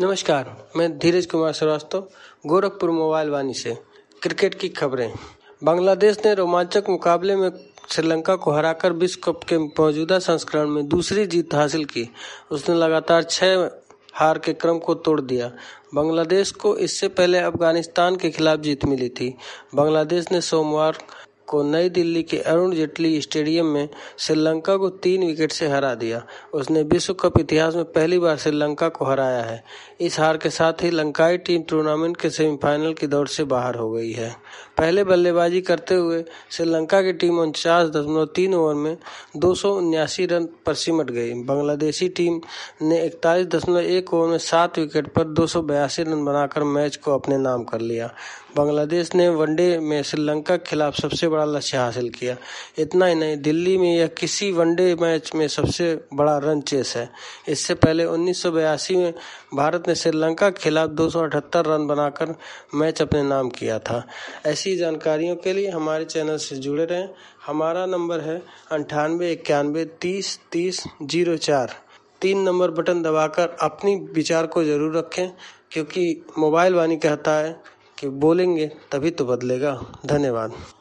नमस्कार, मैं धीरज कुमार श्रीवास्तव, गोरखपुर मोबाइल वाणी से। क्रिकेट की खबरें। बांग्लादेश ने रोमांचक मुकाबले में श्रीलंका को हराकर विश्व कप के मौजूदा संस्करण में दूसरी जीत हासिल की। उसने लगातार 6 हार के क्रम को तोड़ दिया। बांग्लादेश को इससे पहले अफगानिस्तान के खिलाफ जीत मिली थी। बांग्लादेश ने सोमवार को नई दिल्ली के अरुण जेटली स्टेडियम में श्रीलंका को 3 विकेट से हरा दिया। उसने विश्व कप इतिहास में पहली बार श्रीलंका को हराया है। इस हार के साथ ही लंकाई टीम टूर्नामेंट के सेमीफाइनल की दौड़ से बाहर हो गई है। पहले बल्लेबाजी करते हुए श्रीलंका की टीम 49.3 ओवर में 279 रन पर सिमट गई। बांग्लादेशी टीम ने 41.1 ओवर में 7 विकेट पर 282 रन बनाकर मैच को अपने नाम कर लिया। बांग्लादेश ने वनडे में श्रीलंका के खिलाफ सबसे बड़ा लक्ष्य हासिल किया। इतना ही नहीं, दिल्ली में यह किसी वनडे मैच में सबसे बड़ा रन चेस है। इससे पहले 1982 में भारत ने श्रीलंका के खिलाफ 278 रन बनाकर मैच अपने नाम किया था। ऐसी जानकारियों के लिए हमारे चैनल से जुड़े रहें। हमारा नंबर है 98 91 30 30 04। 3 नंबर बटन दबाकर अपनी विचार को जरूर रखें, क्योंकि मोबाइल वाणी कहता है कि बोलेंगे तभी तो बदलेगा। धन्यवाद।